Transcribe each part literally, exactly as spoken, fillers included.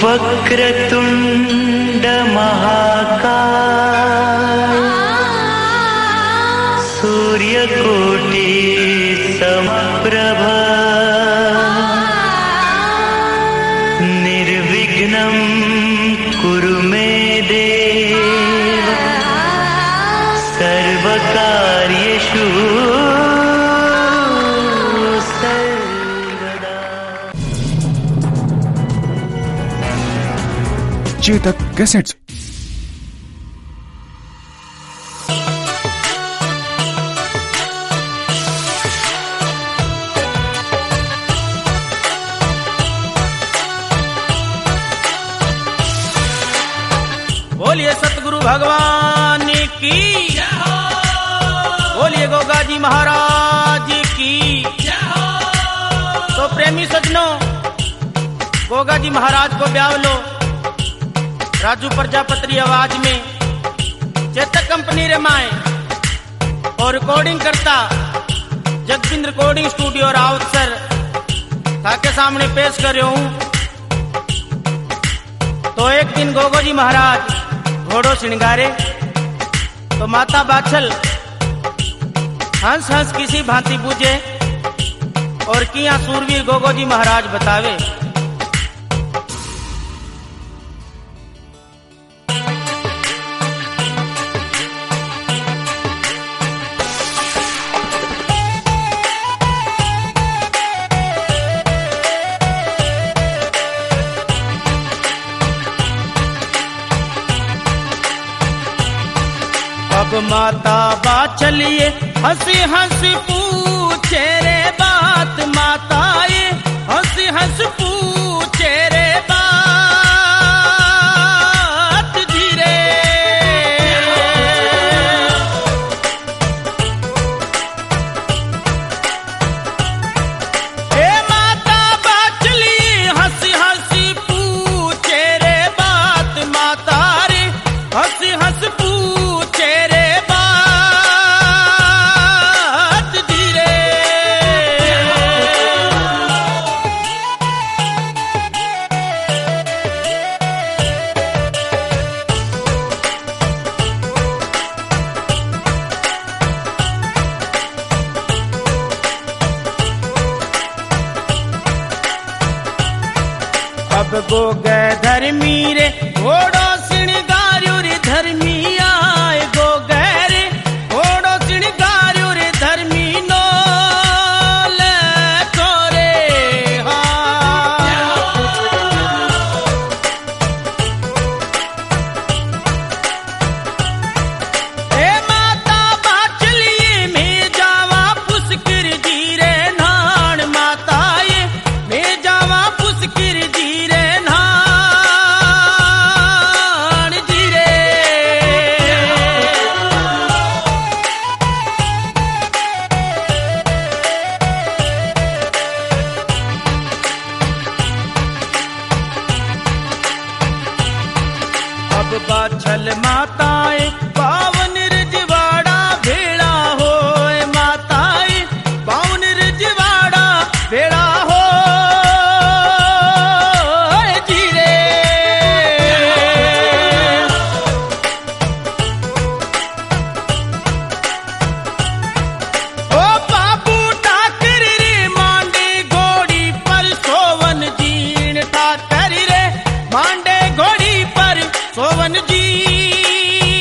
वक्रतुंड महाकाय सूर्यकोटि समप्रभ निर्विघ्नं कुरु मे देव सर्वकार्येषु सर्वदा। चेतक कैसेट्स। बोलिए सतगुरु भगवान की जय हो, बोलिए गोगा जी महाराज की जय हो। तो प्रेमी सज्जनों, गोगा जी महाराज को ब्याव लो राजू प्रजापति आवाज में चेतक कंपनी रमाए और रिकॉर्डिंग करता जगबिंद रिकॉर्डिंग स्टूडियो राउतसर ताके सामने पेश कर रहा हूं। तो एक दिन गोगो जी महाराज घोड़ो श्रृंगारे तो माता बाछल हंस हंस किसी भांति पूजे और किया सूरवीर गोगो जी महाराज बतावे। अब माता बाचलिए हंसी हंसी पूछे रे बात, माताए हंसी हंसी पूछे रे बात धीरे। हे माता बाचलिए हंसी हंसी पूछे रे बात, माता रे हंसी हंसी पूछे रे अब गो गए धर्मी रे घोड़ो सिणगार्यो रे धर्मी आए गो गए रे घोड़ो सिणगार्यो रे धर्मी नो लेखो रे हे माता बाचलिए में जावा पुष्कर जी रे नान, माताए में जावा पुष्कर जी रे बाछल माताए पावन रिजवाड़ा भेड़ा होए, माताए पावन रिजवाड़ा भेड़ा हो जीरे। ओ बाबू ठाकर रे मांडे घोड़ी पर सोवन जीण ठाकर रे मांडे घोड़ी पर सोवन जी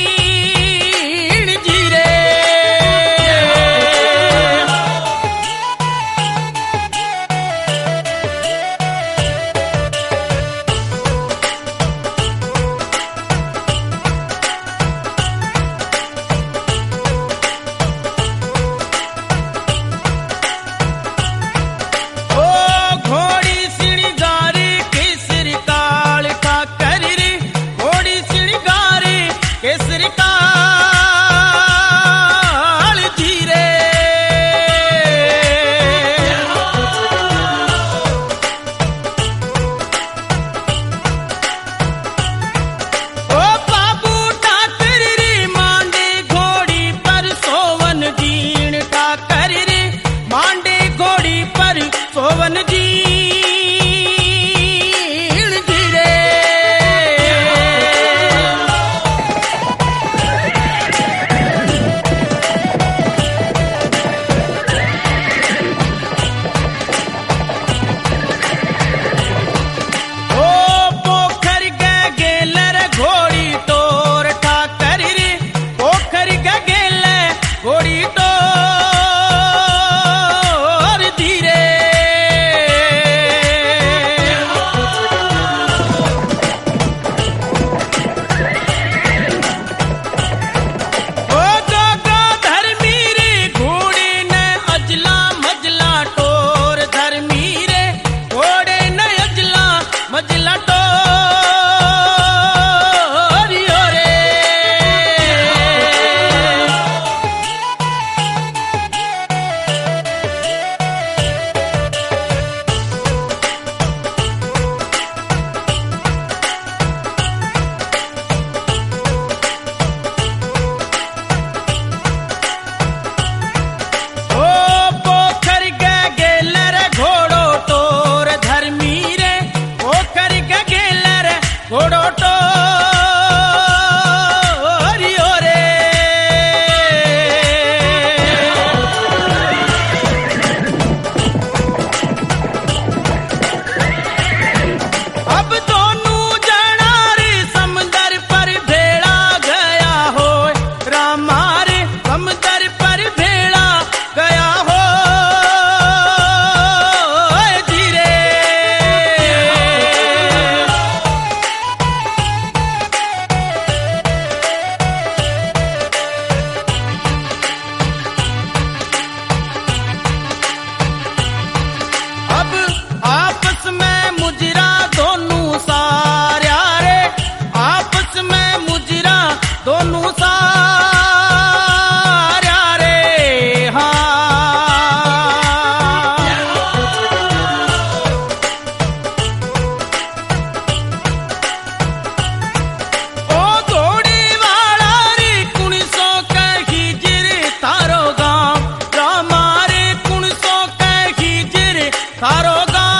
थारो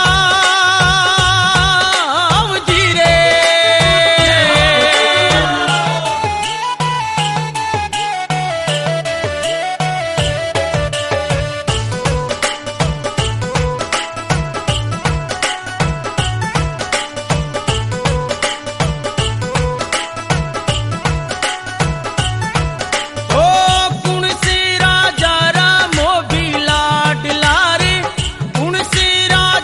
गाँव जी रे। ओ कुण सी राजा रामो भी लाडला रे, कुण सी राजा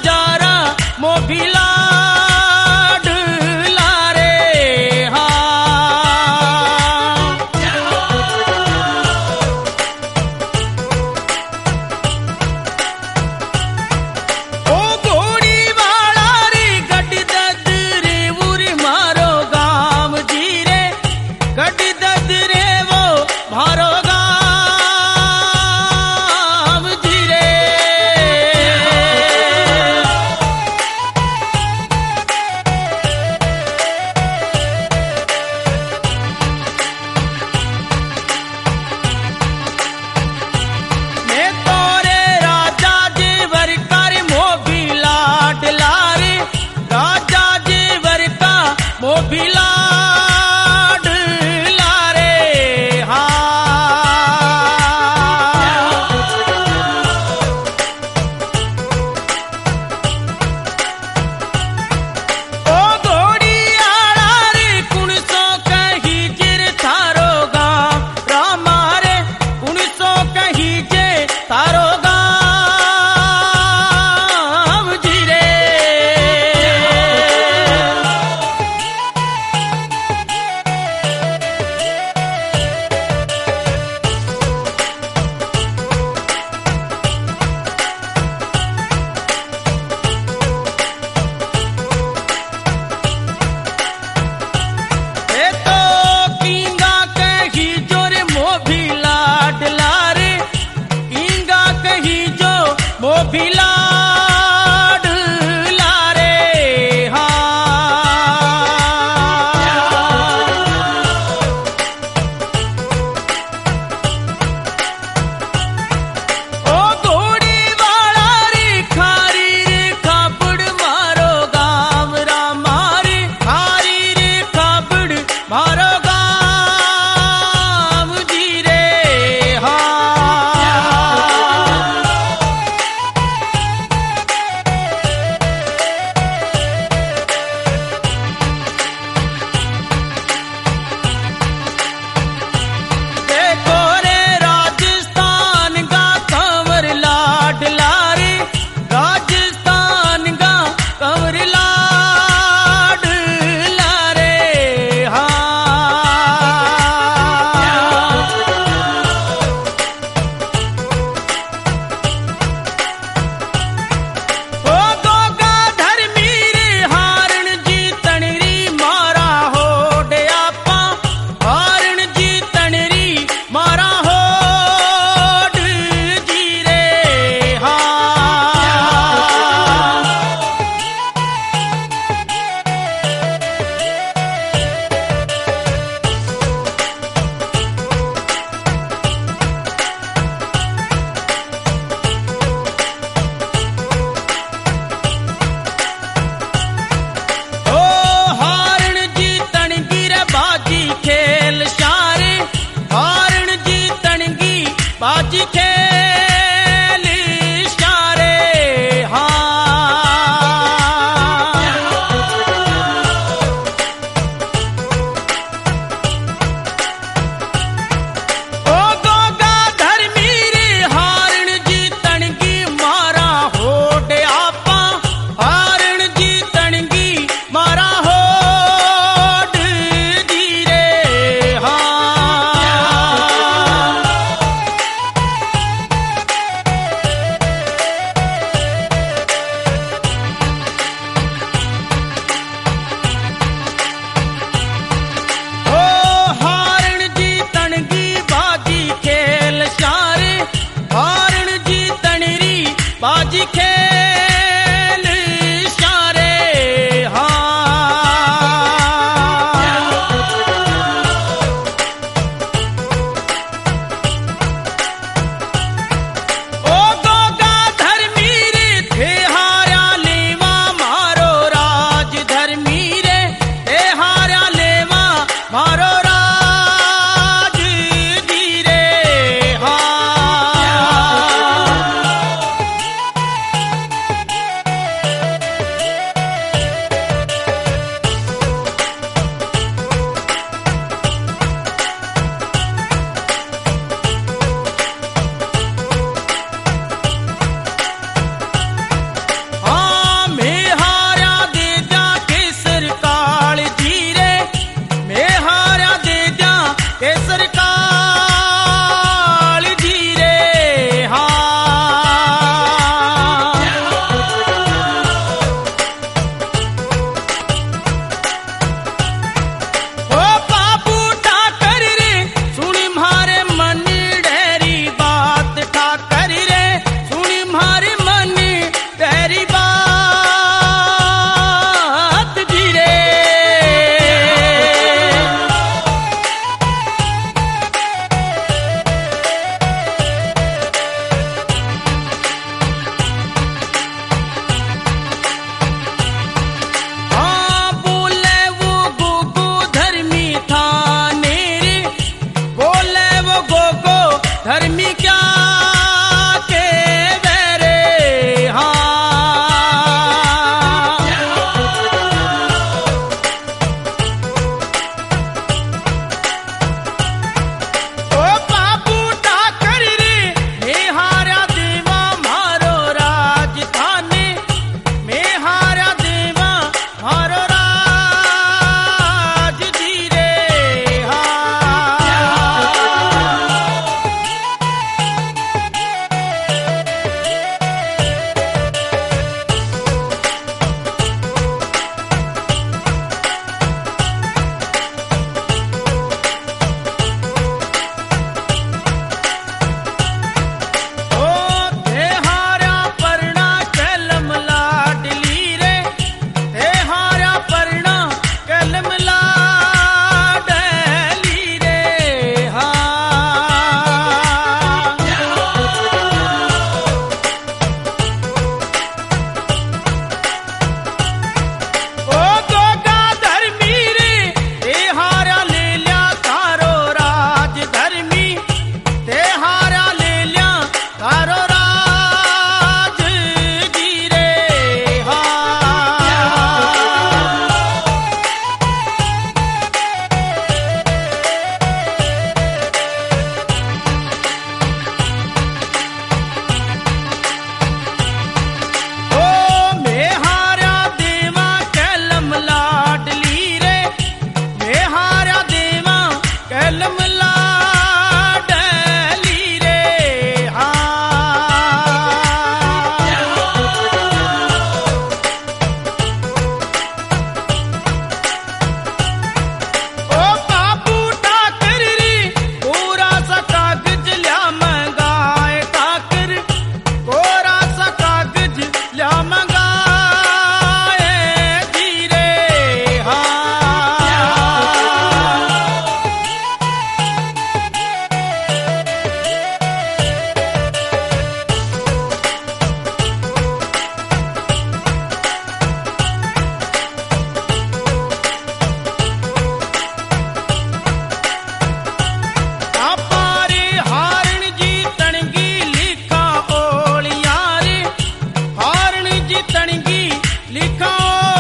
जीतणगी लिखो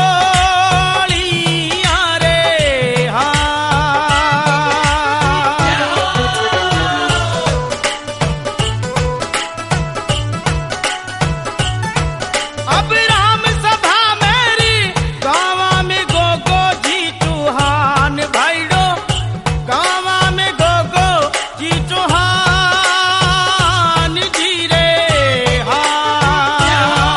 रे हाँ। अब राम सभा मेरी गावा में गोगो जी चौहान भाईडो, गावा में गोगो जी चौहान जी रे हाँ।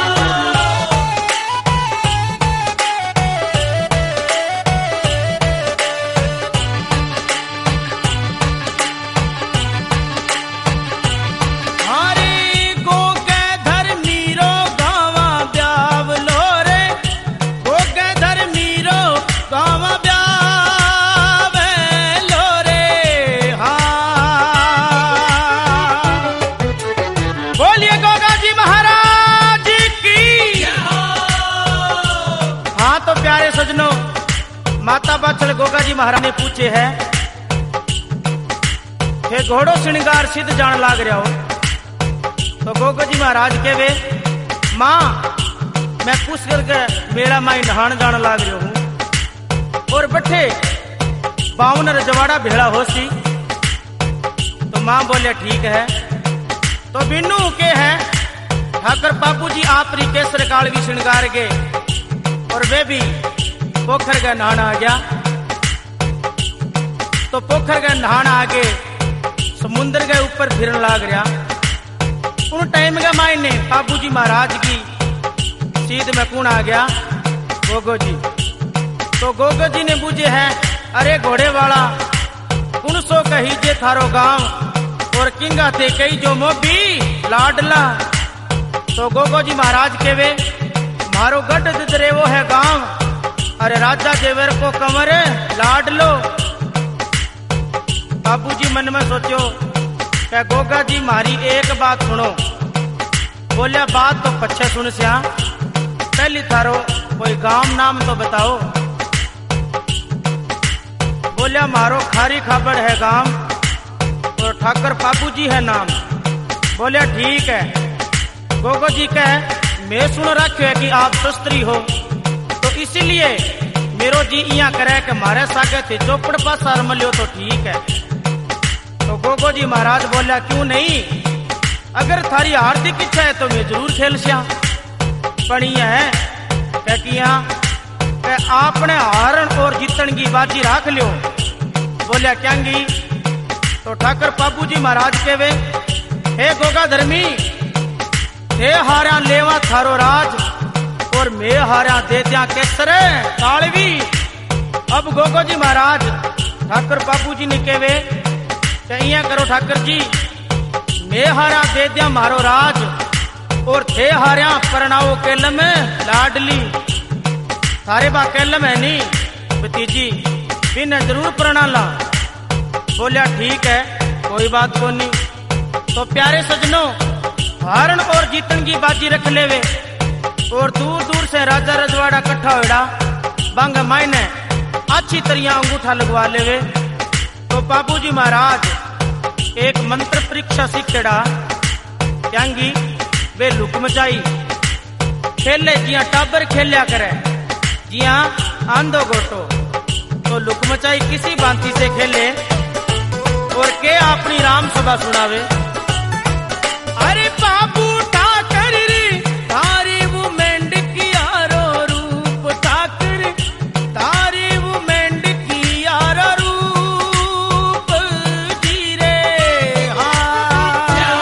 हरे गोगे धर्मीरो गावा ब्यावलो रे, गोगे धर्मीरो गावा ब्यावलो रे हाँ। बोलिए गोगा जी महाराज की। हाँ तो प्यारे सजनों, माता बाछड़ गोगा जी महाराज ने पूछे है कि घोड़ो श्रृंगार सिद्ध जान लाग रहा हो। तो गोगा जी महाराज के वे माँ मैं पूछ करके मेरा माई नहान जान लाग रहा हूँ और बैठे बावन रजवाड़ा भेड़ा होसी। तो माँ बोले ठीक है। तो बिन्नू के है ठाकर बापू जी आप री केसर काल भी श्रृंगार के और वे भी पोखर का नहाना आ गया। तो पोखर का नहाना आगे समुद्र के ऊपर फिरन लाग रहा। उन टाइम के मायने बाबू जी महाराज की सीध में कौन आ गया? गोगो जी। तो गोगो जी ने पूछे है अरे घोड़े वाला कुन सो कही जे थारो गांव और किंगा थे कई जो मोबी लाडला। तो गोगो जी महाराज के वे मारो गढ़ दिदरे वो है गांव, अरे राजा जेवर को कमर लाड लो। बाबूजी मन में सोचो क्या गोगा जी मारी एक बात सुनो। बोलिया बात तो पच्छे सुन स्या, पहली थारो कोई गांव नाम तो बताओ। बोलिया मारो खारी खाबड़ है गांव और ठाकर बाबूजी है नाम। बोलिया ठीक है। गोगो जी कहे मैं सुन रखे है कि आप शस्त्री हो, तो इसीलिए मेरो जी इया करे कि मारे सागे थे चौपड़ पास मलियो तो ठीक है। तो गोगो जी महाराज बोला क्यों नहीं, अगर थारी हार्दिक इच्छा है तो मैं जरूर खेल स्या। पर यह है कि आपने हारण और जीतन की बाजी राख लियो। बोलिया क्यांगी। तो ठाकर बाबू जी महाराज के वे हे गोगा धर्मी, हे हारा लेवा थारो राज और मैं हारा दे दिया केसर तालवी। अब गोगो जी महाराज ठाकर बाबू जी ने केवे इया करो ठाकर जी, मैं हारा दे दिया मारो राज और थे हारा परनाओ केलम लाडली। थारे बा केलम है नी भतीजी बिन जरूर परना ला। बोलिया ठीक है कोई बात को नहीं। तो प्यारे सजनों हारण और जीतन की बाजी रख लेवे और दूर दूर से राजा रजवाड़ा इकट्ठा होड़ा बंग मायने अच्छी तरह अंगूठा लगवा लेवे। तो बाबूजी महाराज एक मंत्र परीक्षा सीखेड़ा क्यांगी वे लुक मचाई खेले जिया टाबर खेलिया करे जिया आंधो गोटो। तो लुक मचाई किसी भांति से खेले और के अपनी राम सभा सुनावे। अरे बाबू ठाकर रे तारी वो मेंढ की यारो रूप ठाकर तारी वो मेंढ की यारो रूप जी रे हाँ।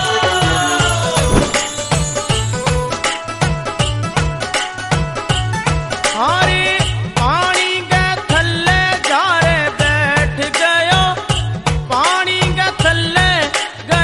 अरे पानी के थल्ले जा रे बैठ गयो, पानी के थल्ले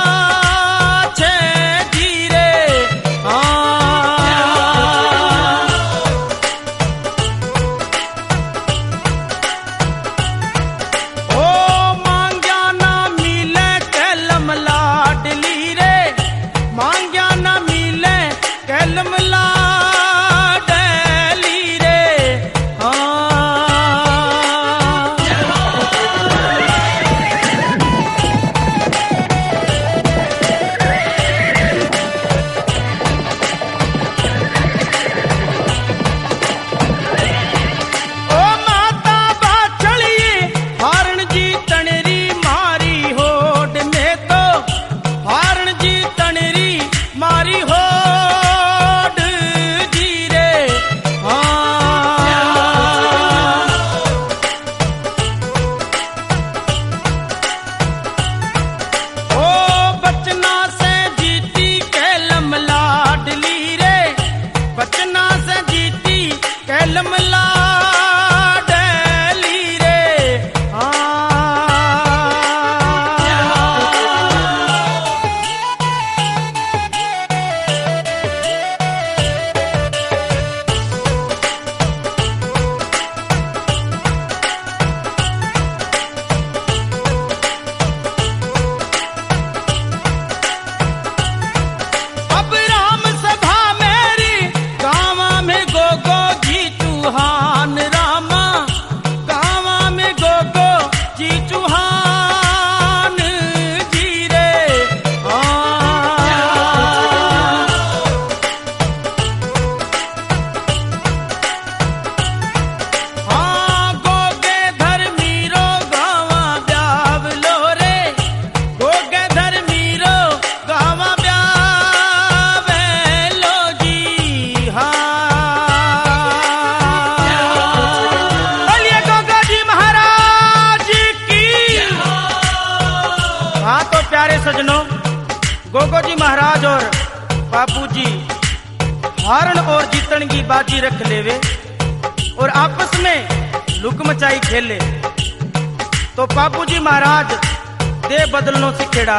छे जीरे ओ मांग्या ना मिले कलम लाडली रे मांग्या ना मिले कलम लाडली रे गोगो जी महाराज और बापू जी हारण और जीतन की बाजी रख लेवे और आपस में लुक मचाई खेले। तो बापू जी महाराज दे बदलनो सिखेड़ा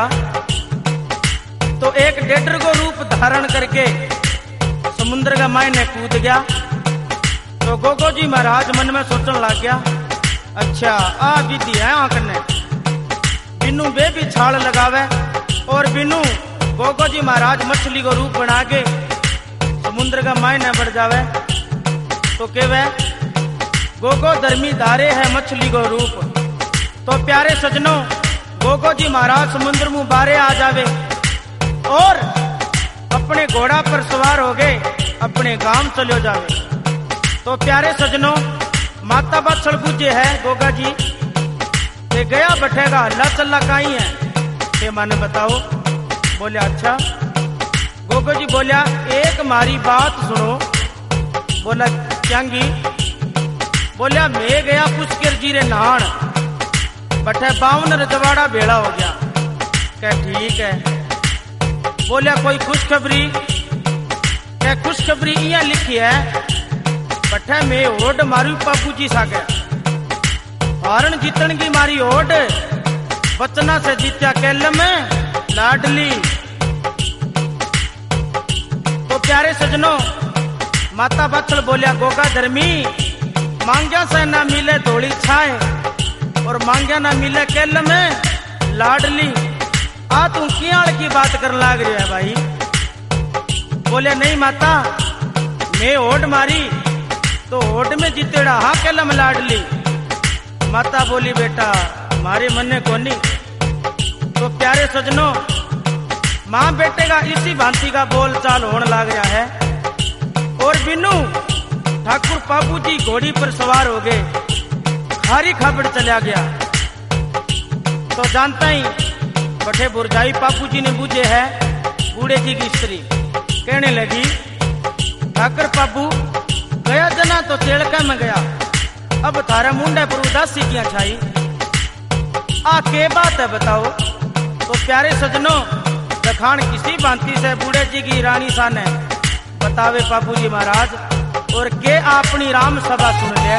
तो एक डेडर को रूप धारण करके समुद्र का मायने कूद गया। तो गोगो जी महाराज मन में सोचने लग गया, अच्छा आ विधि है आंकने बिन्नू बे भी छाल लगावे और बिन्नू गोगो जी महाराज मछली को रूप बना के समुद्र का मायने बढ़ जावे। तो केवे गोगो धर्मी धारे है मछली को रूप। तो प्यारे सजनों गोगो जी महाराज समुद्र मुंह बारे आ जावे और अपने घोड़ा पर सवार हो गए अपने गांव चलो जावे। तो प्यारे सजनों माता बछड़ पूजे है गोगा जी ते गया बैठेगा अल्लाह चल्ला काई है ते माने बताओ। बोले अच्छा। गोगो जी बोलिया एक मारी बात सुनो। बोला चंगी। बोलिया मैं गया पुष्कर जी रे नहान बैठे बावन रजवाड़ा भेड़ा हो गया। कह ठीक है। बोलिया कोई खुशखबरी? कह खुशखबरी इया लिखी है बैठे मैं ओड मारू बापू जी सागे हारण जीतन की मारी ओड बचना से जीत्या केल में लाडली। तो प्यारे सजनों माता बछड़ बोलिया गोगा धर्मी मांग्या से ना मिले धोली छाए और मांग्या ना मिले केल में लाडली। आ तू कियाल की बात कर लाग रही है भाई? बोले नहीं माता मैं ओड मारी तो ओड में जीतेड़ा हाँ केल में लाडली। माता बोली बेटा मारे मन्ने कोनी। तो प्यारे सजनों माँ बेटे का इसी भांति का बोल चाल होने लग रहा है और बिन्नू ठाकुर बाबू जी घोड़ी पर सवार हो गए खारी खाबड़ चला गया। तो जानता ही बठे बुरजाई बापू जी ने बूझे है बूढ़े जी की स्त्री कहने लगी ठाकर बाबू गया जना तो चेड़का में गया अब थारा मुंडे पर उदासी किया छाई आ के बात है बताओ। तो प्यारे सजनों लखान किसी भांति से बूढ़े जी की रानी सान है बतावे बापू जी महाराज और के अपनी राम सभा सुन ले।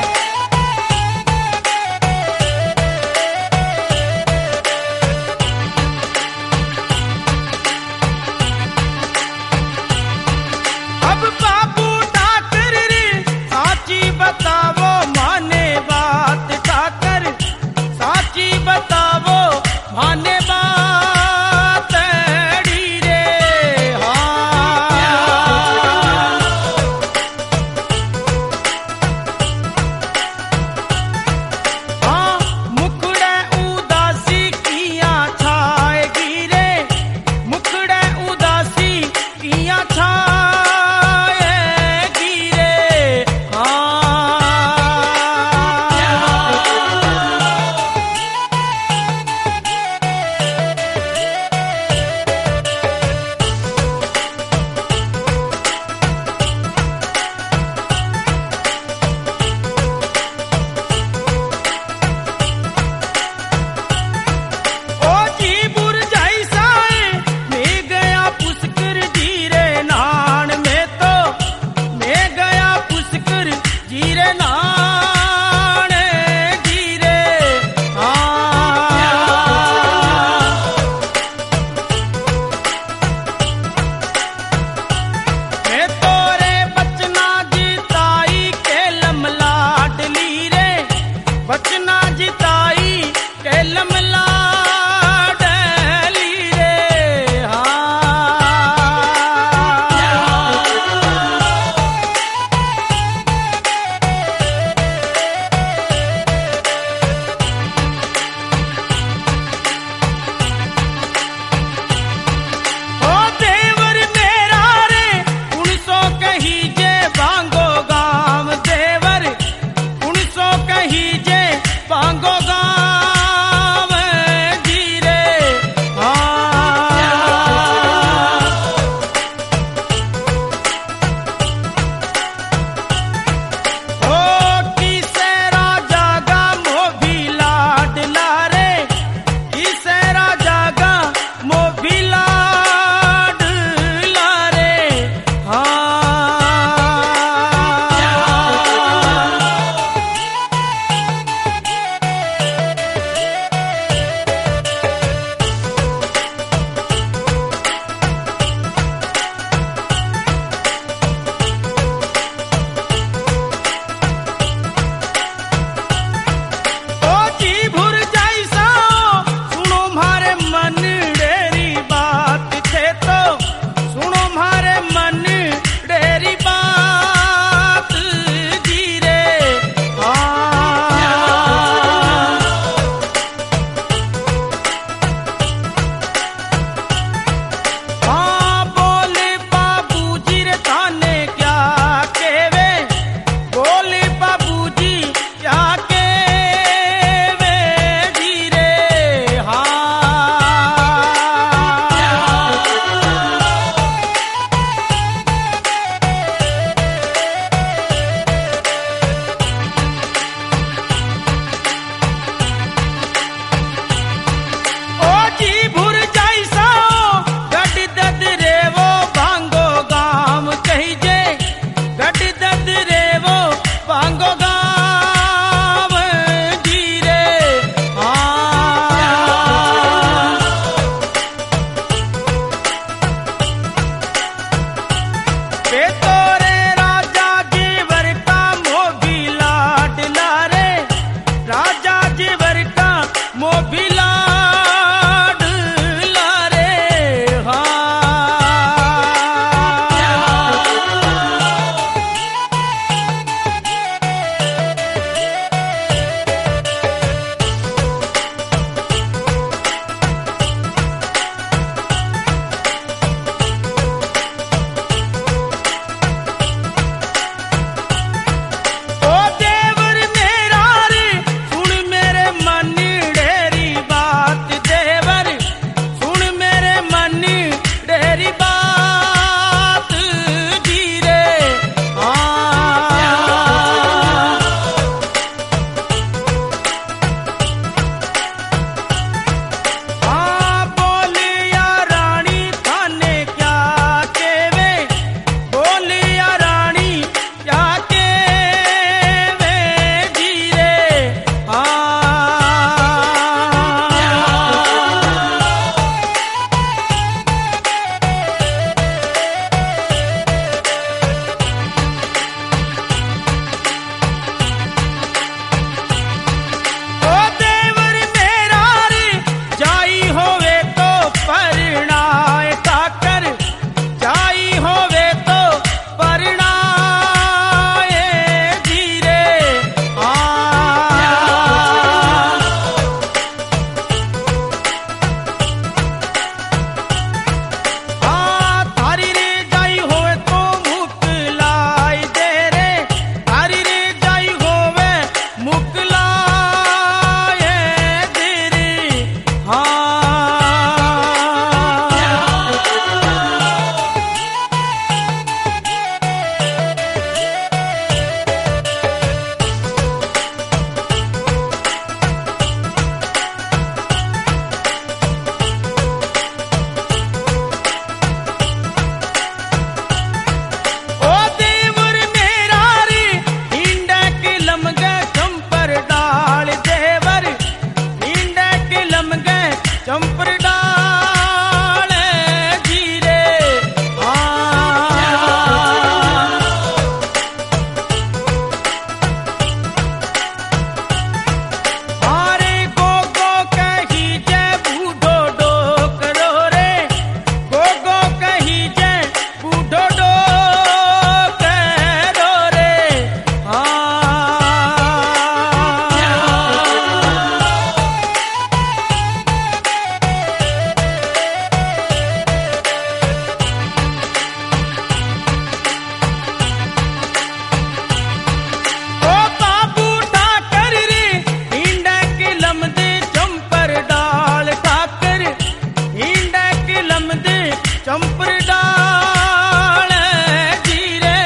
चंपर डाल जीरे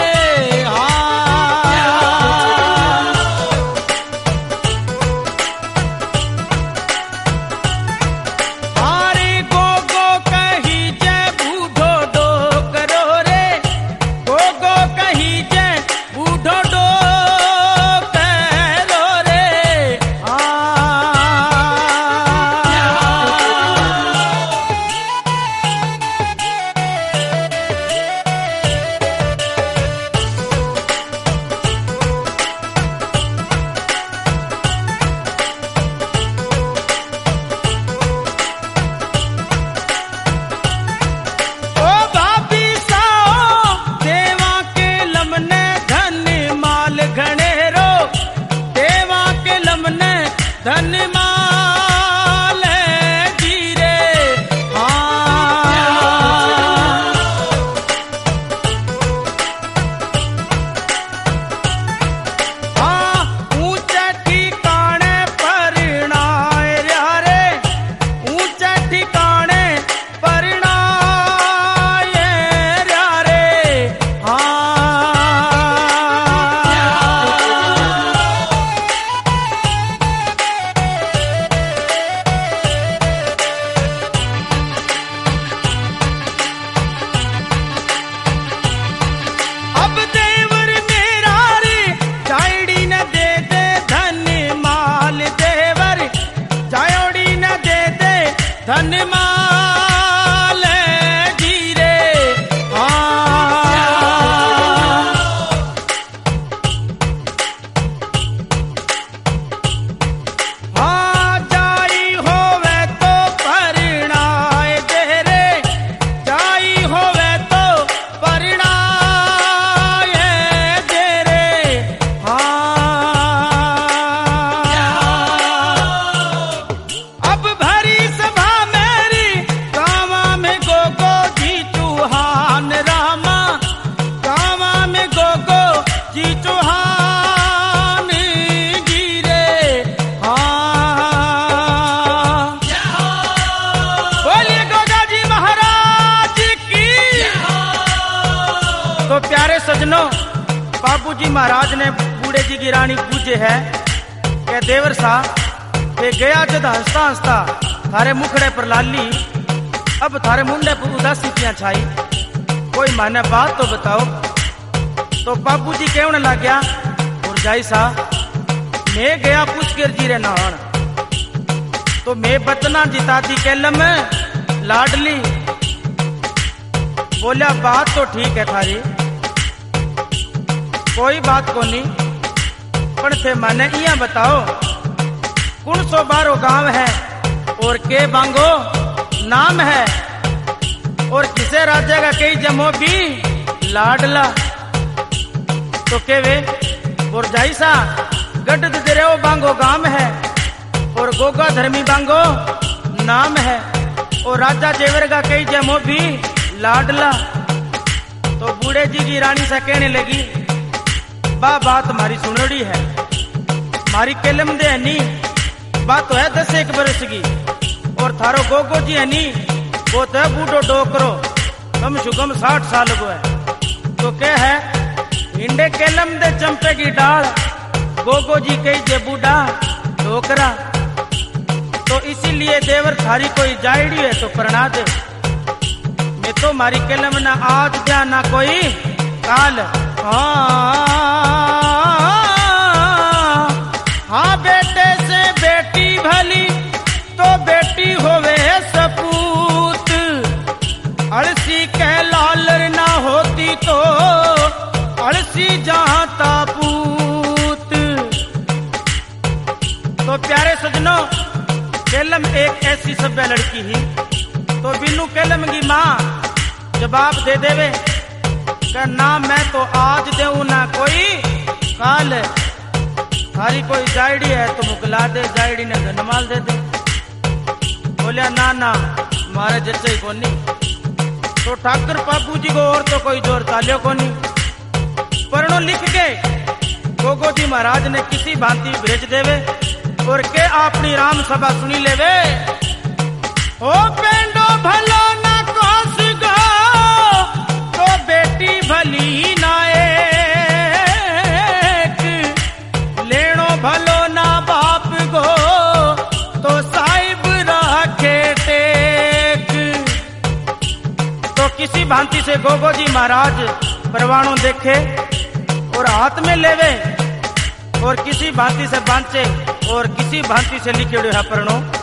हारे गो गो कही जय बूढ़ो डो करो रे गो गो कही जय बूढ़ो डो करो रे ओ भाभी साओ देवा के लमने धन माल घनेरो देवा के लमने धन माल जीरे हाँ ऊंचे ठिकाने परिणाय रे ऊंचे ठिकाने परिणाय रे अब देवर मेरा रे जायड़ी न दे दे धन माल देवर जायड़ी न दे दे धन माल जीरे हाँ जाई होवे तो परिणाय दे रे जाई होवे तो परिणाय दे रे अब भरी सभा मेरी गावा में गो गो जी चौहान रामा गावा में गो गो जी चौहान गिरे बोलिए गोगा जी महाराज की तो प्यारे सजनों बाबूजी महाराज ने बूढ़े जी की रानी पूजे है के देवर सा ये गया जद हंसता हंसता थारे मुखड़े पर लाली अब थारे मुंडे पर उदासी क्यों छाई कोई माने बात तो बताओ तो बाबूजी कहने लग गया और जाई सा मैं गया पूछ कर जीरे नहान तो मैं बचना जिताती केलम लाडली बोलिया बात तो ठीक है थारी कोई बात को नहीं पण थे माने इया बताओ कौन सो बारो गांव है और के बांगो नाम है और किसे राजा का कई जमो भी लाडला तो के वे और जाइसा गड दे वो बांगो गांव है और गोगा धर्मी बांगो नाम है और राजा जेवर का कई जमो भी लाडला तो बूढ़े जी की रानी से कहने लगी बा बात मारी सुनोड़ी है मारी केलम दे हनी बात तो है दस एक बरस की और थारो गोगो जी हनी वो तो है बूढ़ो डोकरो कम सुगम साठ साल को है तो क्या है इंडे केलम दे चंपे की डाल गोगो जी कही जे बूढ़ा डोकरा तो इसीलिए देवर थारी कोई जायड़ी है तो प्रणा दे मैं तो मारी केलम ना आज जा ना कोई काल हाँ बेटे से बेटी भली तो बेटी होवे सपूत अड़सी के लालर ना होती तो अड़सी जहां तापूत तो प्यारे सजनों केलम एक ऐसी सभ्य लड़की ही तो बिनु केलम की माँ जवाब दे देवे का ना मैं तो आज देऊ ना कोई काल थारी कोई जायड़ी है तो मुकला दे जायड़ी ने धनमाल दे दे बोलिया ना ना मारे जच्चे को नहीं तो ठाकुर बाबू जी को और तो कोई जोर तालियो को नहीं परनो लिख के गोगो जी महाराज ने किसी भांति भेज देवे और के अपनी राम सभा सुनी लेवे ओ पेंडो भलो ना कोस गा किसी भांति से गोगो जी महाराज परवाणु देखे और हाथ में लेवे और किसी भांति से बांचे और किसी भांति से लिखे है परनो